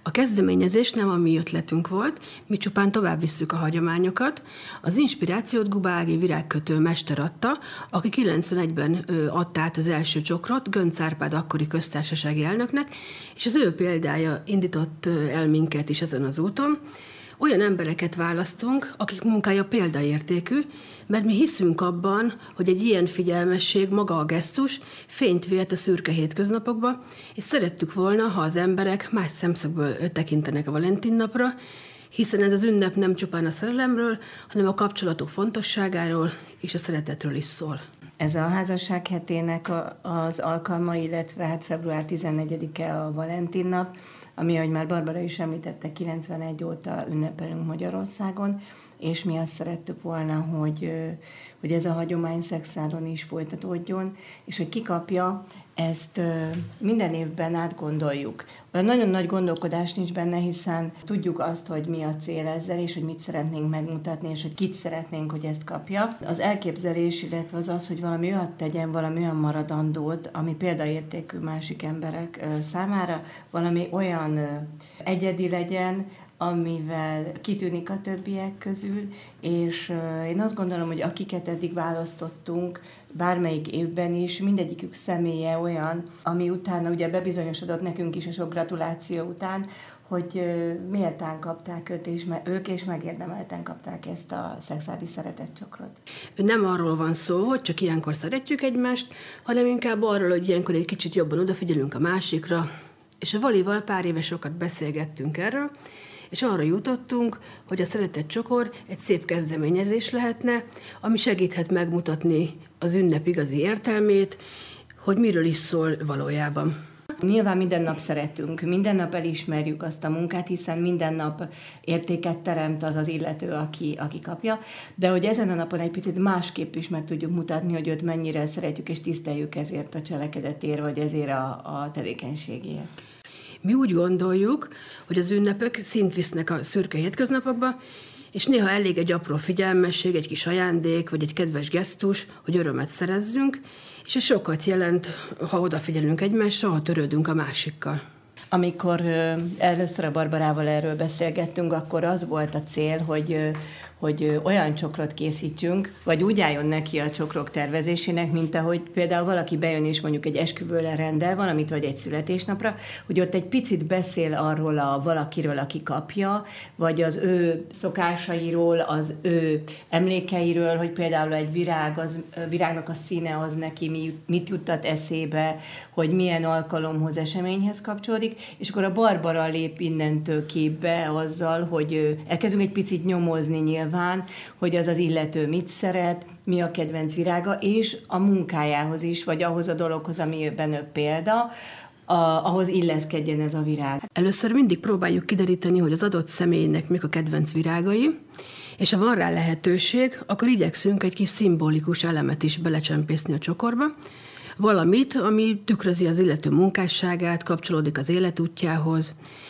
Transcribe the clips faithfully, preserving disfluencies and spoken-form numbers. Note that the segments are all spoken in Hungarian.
A kezdeményezés nem a mi ötletünk volt, mi csupán tovább visszük a hagyományokat. Az inspirációt Guba Ági virágkötő mester adta, aki kilencvenegyben adta át az első csokrot Göncz Árpád akkori köztársasági elnöknek, és az ő példája indított el minket is ezen az úton. Olyan embereket választunk, akik munkája példaértékű, mert mi hiszünk abban, hogy egy ilyen figyelmesség, maga a gesztus fényt vihet a szürke hétköznapokba, és szerettük volna, ha az emberek más szemszögből tekintenek a Valentin napra, hiszen ez az ünnep nem csupán a szerelemről, hanem a kapcsolatok fontosságáról és a szeretetről is szól. Ez a házasság hetének az alkalma, illetve hát február tizennegyedike a Valentin nap, ami, ahogy már Barbara is említette, kilencvenegy óta ünnepelünk Magyarországon, és mi azt szerettük volna, hogy, hogy ez a hagyomány szexáron is folytatódjon, és hogy ki kapja, ezt minden évben átgondoljuk. Olyan nagyon nagy gondolkodás nincs benne, hiszen tudjuk azt, hogy mi a cél ezzel, és hogy mit szeretnénk megmutatni, és hogy kit szeretnénk, hogy ezt kapja. Az elképzelés, illetve az az, hogy valami olyat tegyen, valami olyan maradandót, ami példaértékű másik emberek számára, valami olyan egyedi legyen, amivel kitűnik a többiek közül, és én azt gondolom, hogy akiket eddig választottunk, bármelyik évben is, mindegyikük személye olyan, ami utána ugye bebizonyosodott nekünk is a sok gratuláció után, hogy méltán kapták őt, és ők és megérdemelten kapták ezt a szexuális szeretetcsokrot. Nem arról van szó, hogy csak ilyenkor szeretjük egymást, hanem inkább arról, hogy ilyenkor egy kicsit jobban odafigyelünk a másikra, és a Valival pár éve sokat beszélgettünk erről, és arra jutottunk, hogy a szeretetcsokor egy szép kezdeményezés lehetne, ami segíthet megmutatni az ünnep igazi értelmét, hogy miről is szól valójában. Nyilván minden nap szeretünk, minden nap elismerjük azt a munkát, hiszen minden nap értéket teremt az az illető, aki, aki kapja, de hogy ezen a napon egy picit másképp is meg tudjuk mutatni, hogy őt mennyire szeretjük és tiszteljük ezért a cselekedetért, vagy ezért a, a tevékenységért. Mi úgy gondoljuk, hogy az ünnepek szint visznek a szürke hétköznapokba, és néha elég egy apró figyelmesség, egy kis ajándék, vagy egy kedves gesztus, hogy örömet szerezzünk, és ez sokat jelent, ha odafigyelünk egymásra, ha törődünk a másikkal. Amikor először a Barbarával erről beszélgettünk, akkor az volt a cél, hogy, hogy olyan csokrot készítsünk, vagy úgy álljon neki a csokrok tervezésének, mint ahogy például valaki bejön és mondjuk egy esküvőre rendel valamit, vagy egy születésnapra, hogy ott egy picit beszél arról a valakiről, aki kapja, vagy az ő szokásairól, az ő emlékeiről, hogy például egy virág, az, virágnak a színe az neki mit juttat eszébe, hogy milyen alkalomhoz, eseményhez kapcsolódik, és akkor a Barbara lép innentől képbe azzal, hogy elkezdünk egy picit nyomozni nyilván, hogy az az illető mit szeret, mi a kedvenc virága, és a munkájához is, vagy ahhoz a dologhoz, amiben ő példa, a, ahhoz illeszkedjen ez a virág. Először mindig próbáljuk kideríteni, hogy az adott személynek mik a kedvenc virágai, és ha van rá lehetőség, akkor igyekszünk egy kis szimbolikus elemet is belecsempészni a csokorba, valamit, ami tükrözi az illető munkásságát, kapcsolódik az életútjához,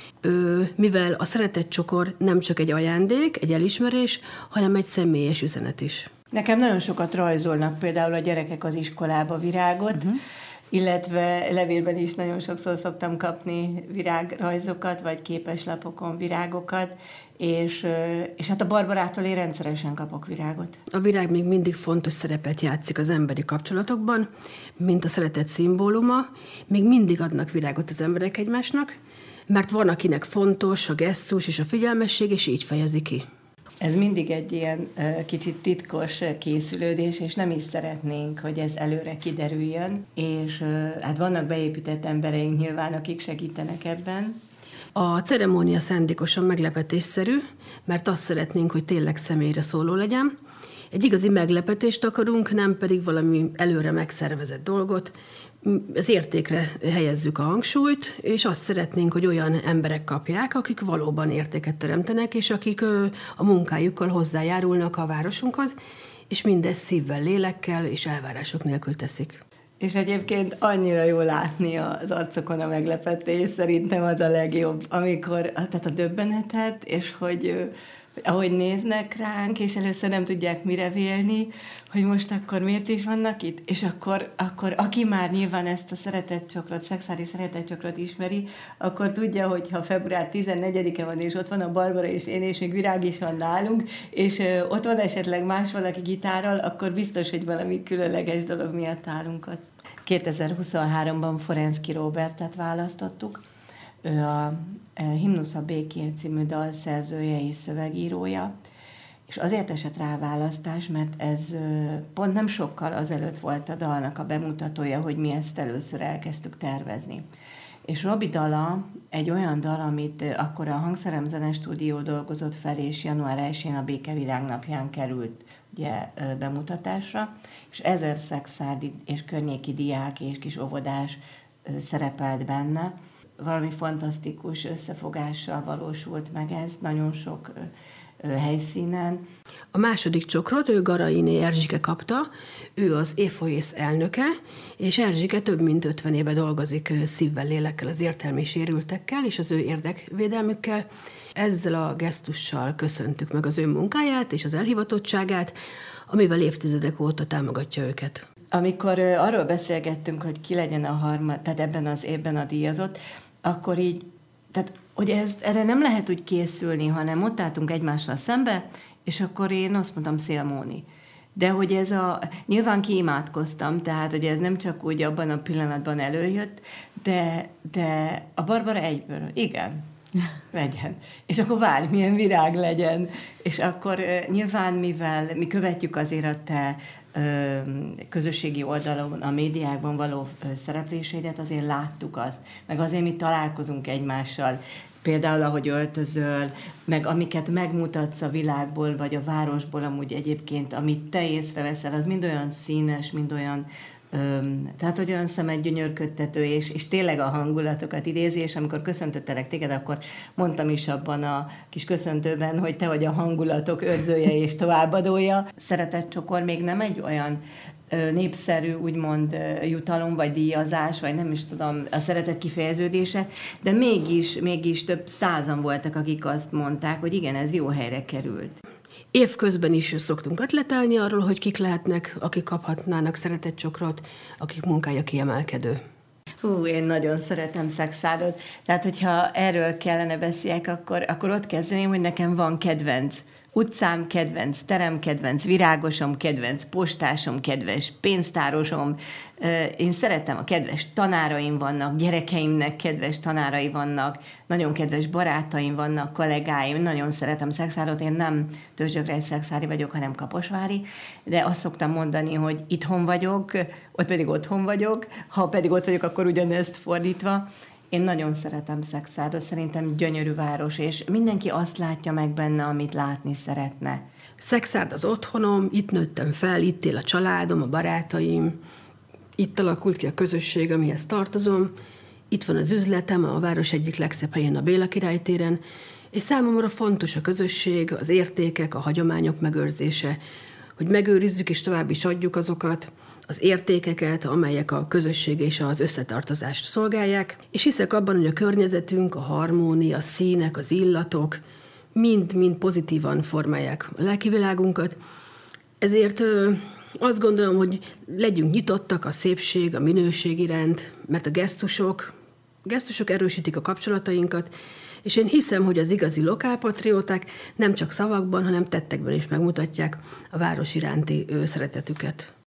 mivel a szeretetcsokor nem csak egy ajándék, egy elismerés, hanem egy személyes üzenet is. Nekem nagyon sokat rajzolnak például a gyerekek az iskolába virágot, uh-huh. illetve levélben is nagyon sokszor szoktam kapni virágrajzokat, vagy képeslapokon virágokat, és, és hát a Barbarától én rendszeresen kapok virágot. A virág még mindig fontos szerepet játszik az emberi kapcsolatokban, mint a szeretet szimbóluma. Még mindig adnak virágot az emberek egymásnak, mert van, akinek fontos a gesztus és a figyelmesség, és így fejezi ki. Ez mindig egy ilyen uh, kicsit titkos készülődés, és nem is szeretnénk, hogy ez előre kiderüljön, és uh, hát vannak beépített embereink nyilván, akik segítenek ebben. A ceremónia szándékosan meglepetésszerű, mert azt szeretnénk, hogy tényleg személyre szóló legyen. Egy igazi meglepetést akarunk, nem pedig valami előre megszervezett dolgot. Az értékre helyezzük a hangsúlyt, és azt szeretnénk, hogy olyan emberek kapják, akik valóban értéket teremtenek, és akik a munkájukkal hozzájárulnak a városunkhoz, és mindezt szívvel, lélekkel és elvárások nélkül teszik. És egyébként annyira jó látni az arcokon a meglepetés, szerintem az a legjobb, amikor, tehát a döbbenetet, és hogy, ahogy néznek ránk, és először nem tudják mire vélni, hogy most akkor miért is vannak itt, és akkor, akkor aki már nyilván ezt a szeretetcsokrot, szexári szeretetcsokrot ismeri, akkor tudja, hogy ha február tizennegyedike van, és ott van a Barbara és én, és még Virág is van nálunk, és ö, ott van esetleg más valaki gitárral, akkor biztos, hogy valami különleges dolog miatt állunk ott. kétezer-huszonháromban Forenszky Róbertet választottuk. Ő a Himnusz a békért című dalszerzője és szövegírója, és azért esett rá választás, mert ez pont nem sokkal azelőtt volt a dalnak a bemutatója, hogy mi ezt először elkezdtük tervezni. És Robi dala egy olyan dal, amit akkor a Hangszerem Zenestúdió dolgozott fel, és január elsején a Béke Világnapján került ugye, bemutatásra, és ezer szexárdi és környéki diák és kis óvodás szerepelt benne. Valami fantasztikus összefogással valósult meg ez, nagyon sok ö, ö, helyszínen. A második csokrot ő Garainé Erzsike kapta, ő az Éfoész elnöke, és Erzsike több mint ötven éve dolgozik szívvel, lélekkel az értelmi sérültekkel és az ő érdekvédelmükkel. Ezzel a gesztussal köszöntük meg az ő munkáját és az elhivatottságát, amivel évtizedek óta támogatja őket. Amikor ö, arról beszélgettünk, hogy ki legyen a harmad, tehát ebben az évben a díjazott, akkor így, tehát hogy ez, erre nem lehet úgy készülni, hanem ott álltunk egymással szembe, és akkor én azt mondtam, Szélmóni. De hogy ez a, nyilván kiimádkoztam, tehát hogy ez nem csak úgy abban a pillanatban előjött, de, de a Barbara egyből, igen, legyen. És akkor várj, milyen virág legyen. És akkor nyilván, mivel mi követjük azért a te közösségi oldalon, a médiákban való szerepléseidet, azért láttuk azt, meg azért mi találkozunk egymással, például ahogy öltözöl, meg amiket megmutatsz a világból, vagy a városból amúgy egyébként, amit te észreveszel, az mind olyan színes, mind olyan Öm, tehát, hogy olyan szemed gyönyörködtető, és, és tényleg a hangulatokat idézi, és amikor köszöntöttelek téged, akkor mondtam is abban a kis köszöntőben, hogy te vagy a hangulatok őrzője és továbbadója. Szeretetcsokor még nem egy olyan ö, népszerű, úgymond ö, jutalom, vagy díjazás, vagy nem is tudom, a szeretet kifejeződése, de mégis, mégis több százan voltak, akik azt mondták, hogy igen, ez jó helyre került. Évközben is szoktunk ötletelni arról, hogy kik lehetnek, akik kaphatnának szeretetcsokrot, akik munkája kiemelkedő. Hú, én nagyon szeretem Szexárdot. Tehát, hogyha erről kellene beszéljek, akkor, akkor ott kezdeném, hogy nekem van kedvenc utcám, kedvenc terem, kedvenc virágosom, kedvenc postásom, kedves pénztárosom. Én szeretem, a kedves tanáraim vannak, gyerekeimnek kedves tanárai vannak, nagyon kedves barátaim vannak, kollégáim, nagyon szeretem Szexárdot, én nem Törzsögrej szexári vagyok, hanem kaposvári, de azt szoktam mondani, hogy itthon vagyok, ott pedig otthon vagyok, ha pedig ott vagyok, akkor ugyanezt fordítva. Én nagyon szeretem Szexárdot, szerintem gyönyörű város, és mindenki azt látja meg benne, amit látni szeretne. Szexárd az otthonom, itt nőttem fel, itt él a családom, a barátaim, itt alakult ki a közösség, amihez tartozom, itt van az üzletem, a város egyik legszebb helyén, a Béla Király téren, és számomra fontos a közösség, az értékek, a hagyományok megőrzése, hogy megőrizzük és tovább is adjuk azokat, az értékeket, amelyek a közösség és az összetartozást szolgálják, és hiszek abban, hogy a környezetünk, a harmónia, a színek, az illatok mind-mind pozitívan formálják a lelkivilágunkat. Ezért ö, azt gondolom, hogy legyünk nyitottak a szépség, a minőség iránt, mert a gesztusok, gesztusok erősítik a kapcsolatainkat, és én hiszem, hogy az igazi lokálpatrióták nem csak szavakban, hanem tettekben is megmutatják a város iránti szeretetüket.